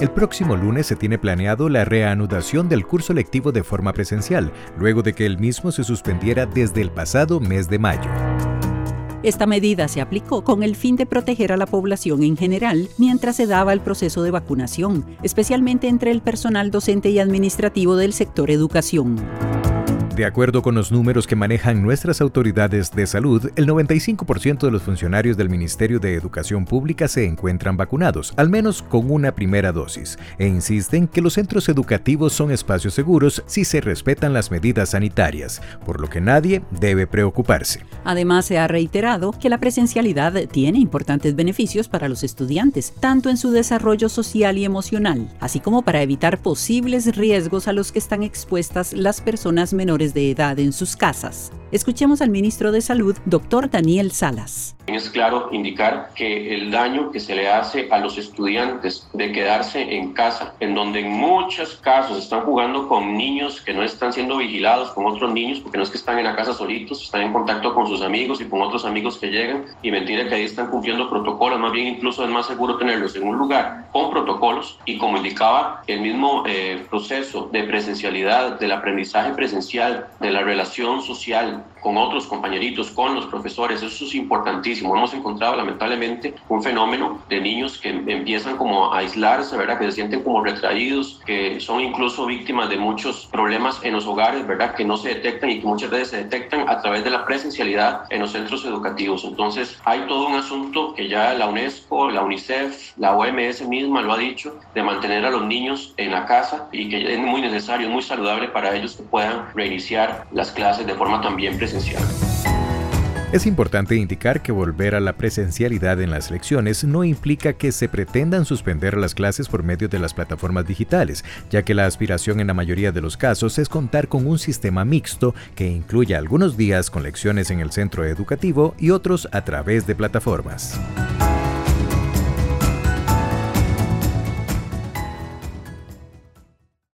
El próximo lunes se tiene planeado la reanudación del curso lectivo de forma presencial, luego de que el mismo se suspendiera desde el pasado mes de mayo. Esta medida se aplicó con el fin de proteger a la población en general mientras se daba el proceso de vacunación, especialmente entre el personal docente y administrativo del sector educación. De acuerdo con los números que manejan nuestras autoridades de salud, el 95% de los funcionarios del Ministerio de Educación Pública se encuentran vacunados, al menos con una primera dosis, e insisten que los centros educativos son espacios seguros si se respetan las medidas sanitarias, por lo que nadie debe preocuparse. Además, se ha reiterado que la presencialidad tiene importantes beneficios para los estudiantes, tanto en su desarrollo social y emocional, así como para evitar posibles riesgos a los que están expuestas las personas menores de edad en sus casas. Escuchemos al ministro de Salud, Dr. Daniel Salas. Es claro indicar que el daño que se le hace a los estudiantes de quedarse en casa, en donde en muchos casos están jugando con niños que no están siendo vigilados con otros niños, porque no es que están en la casa solitos, están en contacto con sus amigos y con otros amigos que llegan, y mentira que ahí están cumpliendo protocolos, más bien incluso es más seguro tenerlos en un lugar con protocolos, y como indicaba el mismo proceso de presencialidad, del aprendizaje presencial, de la relación social con otros compañeritos, con los profesores, eso es importantísimo. Hemos encontrado lamentablemente un fenómeno de niños que empiezan como a aislarse, ¿verdad? Que se sienten como retraídos, que son incluso víctimas de muchos problemas en los hogares, ¿verdad? Que no se detectan y que muchas veces se detectan a través de la presencialidad en los centros educativos. Entonces hay todo un asunto que ya la UNESCO, la UNICEF, la OMS misma lo ha dicho, de mantener a los niños en la casa, y que es muy necesario, es muy saludable para ellos que puedan reiniciar las clases de forma también presencial. Es importante indicar que volver a la presencialidad en las lecciones no implica que se pretendan suspender las clases por medio de las plataformas digitales, ya que la aspiración en la mayoría de los casos es contar con un sistema mixto que incluya algunos días con lecciones en el centro educativo y otros a través de plataformas.